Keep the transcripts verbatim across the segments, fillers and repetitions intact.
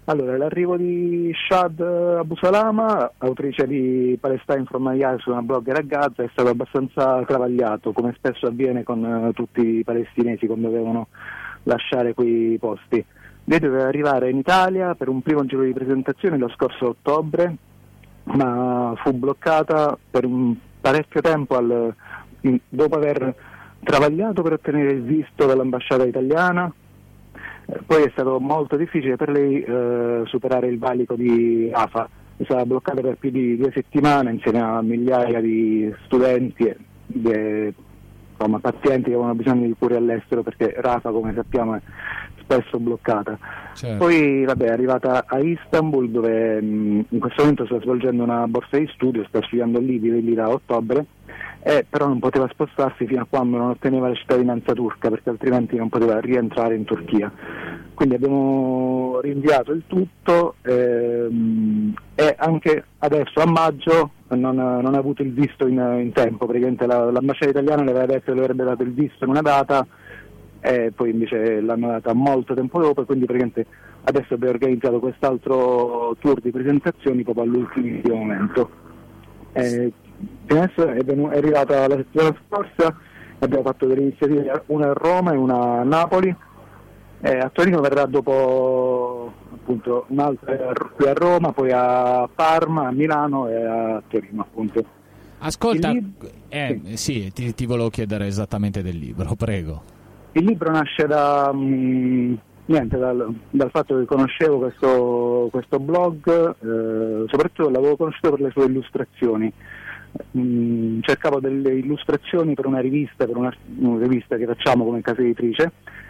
Allora, l'arrivo di Shad Abu Salama, autrice di Palestine from My Eyes, una blogger a Gaza, è stato abbastanza travagliato, come spesso avviene con uh, tutti i palestinesi quando dovevano lasciare quei posti. Lei doveva arrivare in Italia per un primo giro di presentazione lo scorso ottobre, ma fu bloccata per un parecchio tempo al, in, dopo aver travagliato per ottenere il visto dall'ambasciata italiana. Poi è stato molto difficile per lei eh, superare il valico di Rafah, è stata bloccata per più di due settimane insieme a migliaia di studenti e di, insomma, pazienti che avevano bisogno di cure all'estero, perché Rafah, come sappiamo, è spesso bloccata. Certo. Poi vabbè, è arrivata a Istanbul, dove mh, in questo momento sta svolgendo una borsa di studio, sta studiando lì, vive lì da ottobre, e però non poteva spostarsi fino a quando non otteneva la cittadinanza turca, perché altrimenti non poteva rientrare in Turchia. Quindi abbiamo rinviato il tutto ehm, e anche adesso a maggio non, non ha avuto il visto in, in tempo. Praticamente la, l'ambasciata italiana le aveva detto che le avrebbe dato il visto in una data e poi invece l'hanno data molto tempo dopo, e quindi praticamente adesso abbiamo organizzato quest'altro tour di presentazioni proprio all'ultimo momento. Eh, adesso è, venu- è arrivata la settimana scorsa, abbiamo fatto delle iniziative, una a Roma e una a Napoli. Eh, a Torino verrà dopo appunto un'altra qui a Roma, poi a Parma, a Milano e a Torino appunto. Ascolta, lib- eh, sì, sì ti, ti volevo chiedere esattamente del libro, prego. Il libro nasce da mh, niente, dal, dal fatto che conoscevo questo, questo blog, eh, soprattutto l'avevo conosciuto per le sue illustrazioni. Mh, cercavo delle illustrazioni per una rivista, per una, una rivista che facciamo come casa editrice.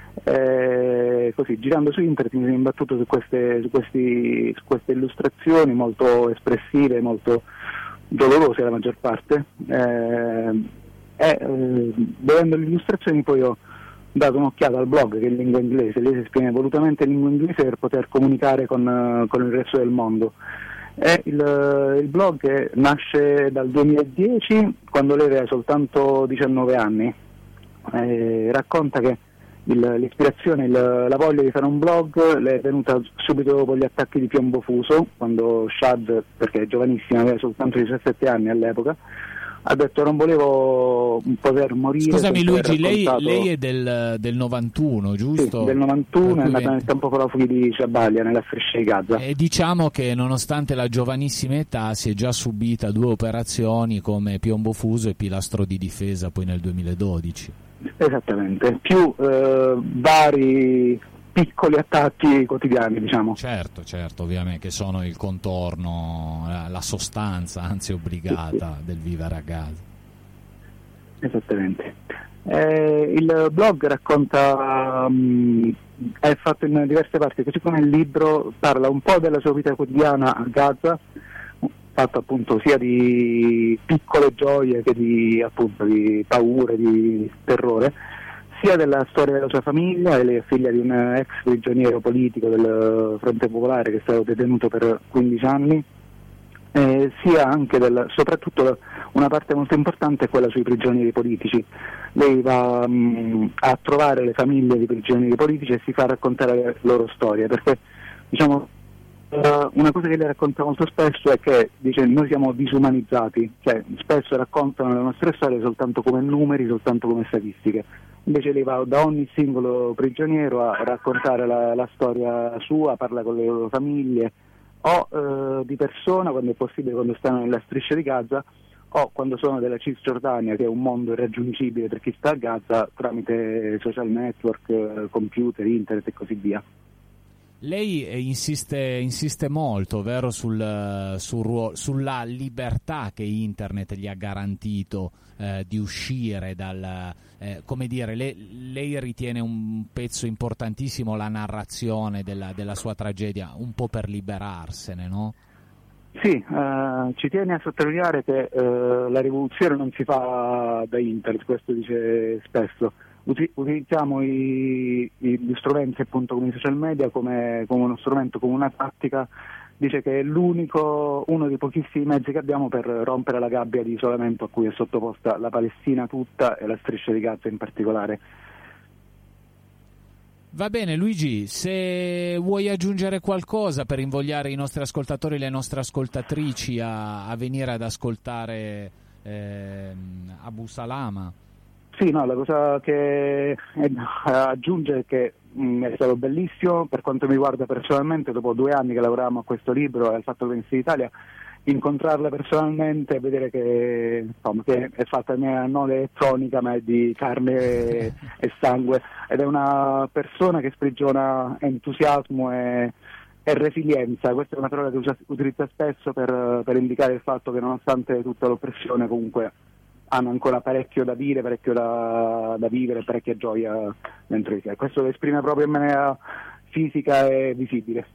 Eh, così girando su internet mi sono imbattuto su queste, su, questi, su queste illustrazioni molto espressive, molto dolorose la maggior parte, eh, e eh, vedendo le illustrazioni poi ho dato un'occhiata al blog, che è in lingua inglese. Lei si esprime volutamente in lingua inglese per poter comunicare con, con il resto del mondo. E il, il blog nasce dal duemiladieci, quando lei aveva soltanto diciannove anni. Eh, racconta che Il, l'ispirazione, il, la voglia di fare un blog le è venuta subito dopo gli attacchi di piombo fuso, quando Shad, perché è giovanissima, aveva soltanto diciassette anni all'epoca, ha detto non volevo poter morire. Scusami Luigi, lei, raccontato... lei è del, del novantuno, giusto? Sì, del novantuno, è nata venti... nel campo profughi di Jabalia, nella striscia di Gaza. E diciamo che nonostante la giovanissima età si è già subita due operazioni come piombo fuso e pilastro di difesa poi nel duemiladodici. Esattamente, più eh, vari piccoli attacchi quotidiani, diciamo. Certo, certo, ovviamente, che sono il contorno, la, la sostanza, anzi obbligata, del vivere a Gaza. Esattamente. Eh, il blog racconta, um, è fatto in diverse parti, così come il libro parla un po' della sua vita quotidiana a Gaza, fatto appunto sia di piccole gioie che di appunto di paure, di terrore, sia della storia della sua famiglia. Lei è figlia di un ex prigioniero politico del Fronte Popolare che è stato detenuto per quindici anni, eh, sia anche del, soprattutto una parte molto importante è quella sui prigionieri politici. Lei va mh, a trovare le famiglie di prigionieri politici e si fa raccontare le loro storie, perché diciamo una cosa che lei racconta molto spesso è che dice noi siamo disumanizzati, cioè spesso raccontano le nostre storie soltanto come numeri, soltanto come statistiche. Invece lei va da ogni singolo prigioniero a raccontare la, la storia sua, parla con le loro famiglie o eh, di persona quando è possibile, quando stanno nella striscia di Gaza, o quando sono della Cisgiordania, che è un mondo irraggiungibile per chi sta a Gaza, tramite social network, computer, internet e così via. Lei insiste, insiste molto, vero, sul, sul ruolo, sulla libertà che internet gli ha garantito eh, di uscire dal... Eh, come dire, lei, lei ritiene un pezzo importantissimo la narrazione della, della sua tragedia, un po' per liberarsene, no? Sì, eh, ci tiene a sottolineare che eh, la rivoluzione non si fa da internet, questo dice spesso. Utilizziamo i, gli strumenti appunto come i social media come, come uno strumento, come una tattica. Dice che è l'unico, uno dei pochissimi mezzi che abbiamo per rompere la gabbia di isolamento a cui è sottoposta la Palestina tutta e la striscia di Gaza in particolare. Va bene Luigi, se vuoi aggiungere qualcosa per invogliare i nostri ascoltatori e le nostre ascoltatrici a, a venire ad ascoltare eh, Abu Salama. Sì, no, la cosa che eh, aggiunge è che mh, è stato bellissimo per quanto mi riguarda personalmente, dopo due anni che lavoravamo a questo libro e al fatto che venisse in Italia, incontrarla personalmente e vedere che, insomma, che è fatta non elettronica ma è di carne e, e sangue, ed è una persona che sprigiona entusiasmo e, e resilienza. Questa è una parola che usa, utilizza spesso per, per indicare il fatto che nonostante tutta l'oppressione comunque hanno ancora parecchio da dire, parecchio da, da vivere, parecchia gioia dentro di sé. Questo lo esprime proprio in maniera fisica e visibile.